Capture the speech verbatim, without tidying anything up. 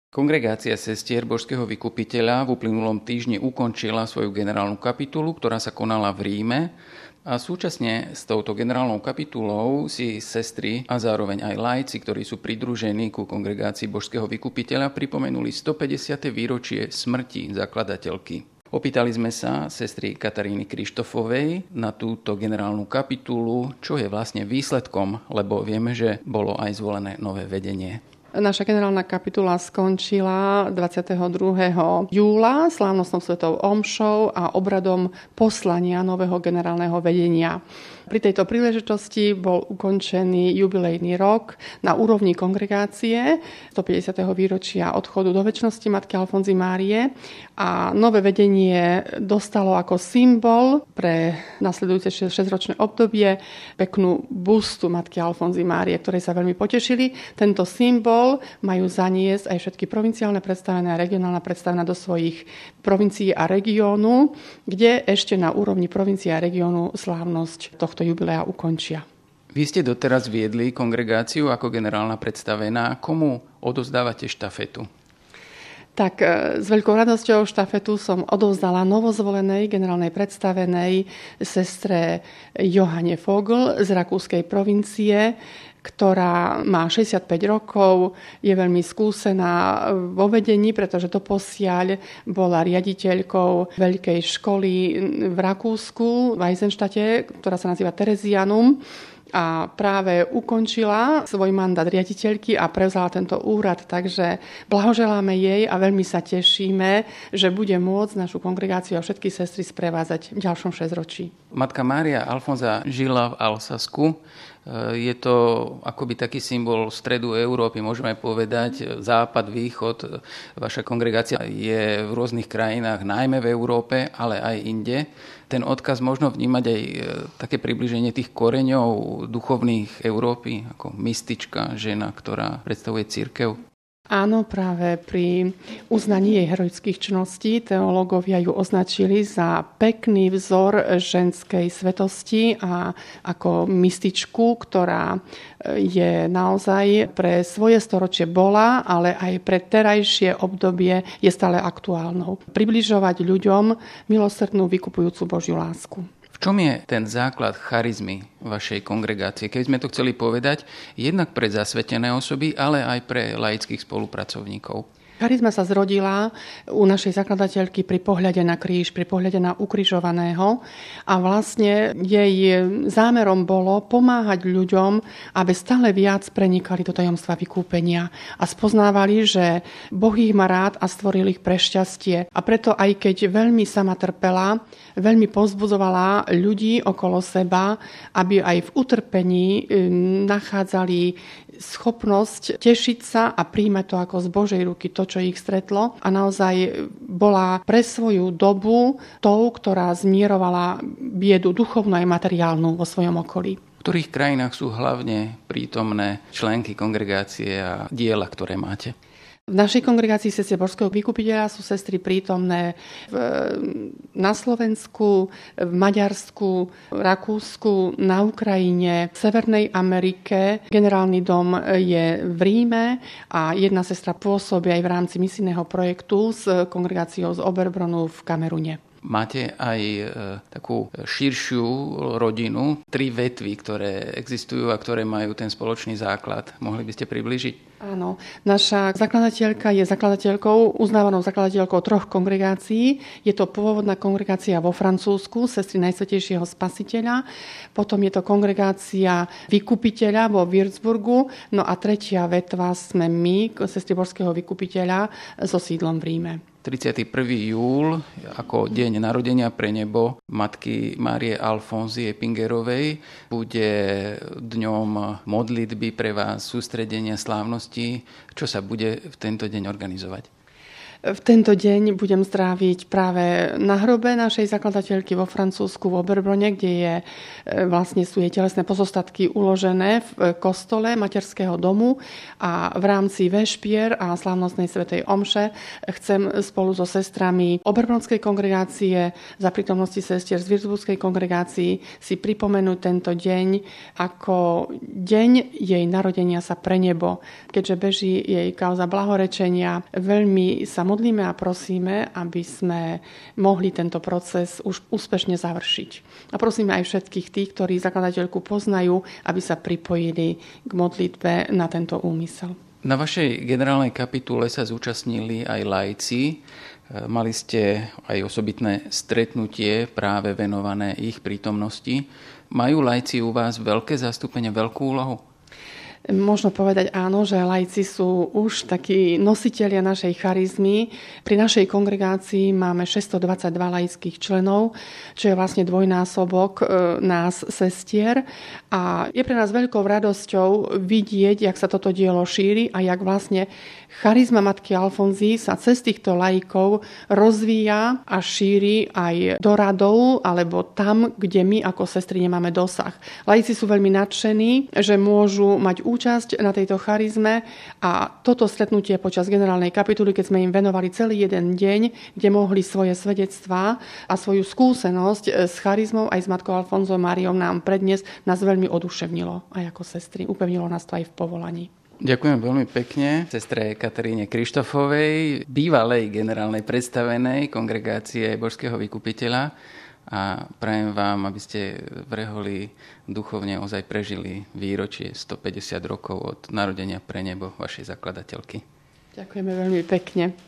Kongregácia sestier Božského vykupiteľa v uplynulom týždni ukončila svoju generálnu kapitulu, ktorá sa konala v Ríme. A súčasne s touto generálnou kapitulou si sestry a zároveň aj laici, ktorí sú pridružení ku Kongregácii Božského vykupiteľa, pripomenuli stopäťdesiate výročie smrti zakladateľky. Opýtali sme sa sestry Kataríny Krištofovej na túto generálnu kapitulu, čo je vlastne výsledkom, lebo vieme, že bolo aj zvolené nové vedenie. Naša generálna kapitula skončila dvadsiateho druhého júla slávnostnou svetou omšou a obradom poslania nového generálneho vedenia. Pri tejto príležitosti bol ukončený jubilejný rok na úrovni kongregácie stopäťdesiateho výročia odchodu do večnosti matky Alfonzy Márie a nové vedenie dostalo ako symbol pre nasledujúce šesťročné obdobie peknú bustu matky Alfonzy Márie, ktorej sa veľmi potešili. Tento symbol majú zaniesť aj všetky provinciálne predstavené a regionálne predstavené do svojich provincií a regiónu, kde ešte na úrovni provincie a regiónu slávnosť tohto jubilea ukončia. Vy ste doteraz viedli kongregáciu ako generálna predstavená. Komu odozdávate štafetu? Tak s veľkou radosťou štafetu som odovzdala novozvolenej generálnej predstavenej sestre Johane Vogel z rakúskej provincie, ktorá má šesťdesiatpäť rokov, je veľmi skúsená vo vedení, pretože doposiaľ bola riaditeľkou veľkej školy v Rakúsku, v Eisenštate, ktorá sa nazýva Terezianum. A práve ukončila svoj mandát riaditeľky a prevzala tento úrad, takže blahoželáme jej a veľmi sa tešíme, že bude môcť našu kongregáciu a všetky sestry sprevázať v ďalšom šesťročí. Matka Mária Alfonza žila v Alsasku. Je to akoby taký symbol stredu Európy, môžeme povedať, západ, východ. Vaša kongregácia je v rôznych krajinách, najmä v Európe, ale aj inde. Ten odkaz možno vnímať aj také približenie tých koreňov duchovných Európy, ako mystička, žena, ktorá predstavuje cirkev. Áno, práve pri uznaní jej heroických činností teológovia ju označili za pekný vzor ženskej svetosti a ako mystičku, ktorá je naozaj pre svoje storočie bola, ale aj pre terajšie obdobie je stále aktuálnou. Približovať ľuďom milosrdnú vykupujúcu Božiu lásku. V čom je ten základ charizmy vašej kongregácie? Keď sme to chceli povedať, jednak pre zasvetené osoby, ale aj pre laických spolupracovníkov. Charizma sa zrodila u našej zakladateľky pri pohľade na kríž, pri pohľade na ukrižovaného a vlastne jej zámerom bolo pomáhať ľuďom, aby stále viac prenikali do tajomstva vykúpenia a spoznávali, že Boh ich má rád a stvoril ich pre šťastie. A preto aj keď veľmi sama trpela, veľmi povzbudzovala ľudí okolo seba, aby aj v utrpení nachádzali schopnosť tešiť sa a príjmať to ako z Božej ruky, to, čo ich stretlo. A naozaj bola pre svoju dobu tou, ktorá zmierovala biedu duchovnú aj materiálnu vo svojom okolí. V ktorých krajinách sú hlavne prítomné členky kongregácie a diela, ktoré máte? V našej kongregácii sestier Božského vykupiteľa sú sestry prítomné v, na Slovensku, v Maďarsku, Rakúsku, na Ukrajine, v Severnej Amerike. Generálny dom je v Ríme a jedna sestra pôsobí aj v rámci misijného projektu s kongregáciou z Oberbronu v Kamerune. Máte aj e, takú širšiu rodinu, tri vetvy, ktoré existujú a ktoré majú ten spoločný základ. Mohli by ste priblížiť? Áno. Naša zakladateľka je zakladateľkou, uznávanou zakladateľkou troch kongregácií. Je to pôvodná kongregácia vo Francúzsku, sestry Najsvätejšieho Spasiteľa. Potom je to kongregácia Vykupiteľa vo Würzburgu. No a tretia vetva sme my, sestry Božského Vykupiteľa, so sídlom v Ríme. tridsiateho prvého júla ako deň narodenia pre nebo matky Márie Alfonzie Pingerovej bude dňom modlitby pre vás, sústredenia slávnosti. Čo sa bude v tento deň organizovať? V tento deň budem stráviť práve na hrobe našej zakladateľky vo Francúzsku, v Oberbrone, kde je, vlastne sú jej telesné pozostatky uložené v kostole materského domu a v rámci vešpier a slávnostnej svätej omše chcem spolu so sestrami Oberbronskej kongregácie za prítomnosti sestier z Würzburgskej kongregácii si pripomenúť tento deň ako deň jej narodenia sa pre nebo. Keďže beží jej kauza blahorečenia, veľmi sa modlíme a prosíme, aby sme mohli tento proces už úspešne završiť. A prosíme aj všetkých tých, ktorí zakladateľku poznajú, aby sa pripojili k modlitbe na tento úmysel. Na vašej generálnej kapitule sa zúčastnili aj laici. Mali ste aj osobitné stretnutie práve venované ich prítomnosti. Majú laici u vás veľké zastúpenie, veľkú úlohu? Možno povedať áno, že laici sú už takí nositelia našej charizmy. Pri našej kongregácii máme šesťstodvadsaťdva laických členov, čo je vlastne dvojnásobok nás sestier. A je pre nás veľkou radosťou vidieť, jak sa toto dielo šíri a jak vlastne charizma matky Alfonzy sa cez týchto laikov rozvíja a šíri aj do radov alebo tam, kde my ako sestry nemáme dosah. Laici sú veľmi nadšení, že môžu mať účasť na tejto charizme a toto stretnutie počas generálnej kapituly, keď sme im venovali celý jeden deň, kde mohli svoje svedectvá a svoju skúsenosť s charizmou aj s matkou Alfonzou Máriou nám predniesť, nás veľmi oduševnilo aj ako sestry. Upevnilo nás to aj v povolaní. Ďakujem veľmi pekne sestre Kataríne Krištofovej, bývalej generálnej predstavenej kongregácie Božského vykupiteľa, a prajem vám, aby ste v Reholi duchovne ozaj prežili výročie stopäťdesiat rokov od narodenia pre nebo vašej zakladateľky. Ďakujeme veľmi pekne.